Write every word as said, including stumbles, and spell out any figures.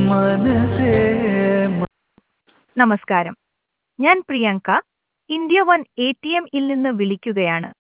മനസ്സേ നമസ്കാരം, ഞാൻ Priyanka India one A T M ഇൽ നിന്ന് വിളിക്കുകയാണ്.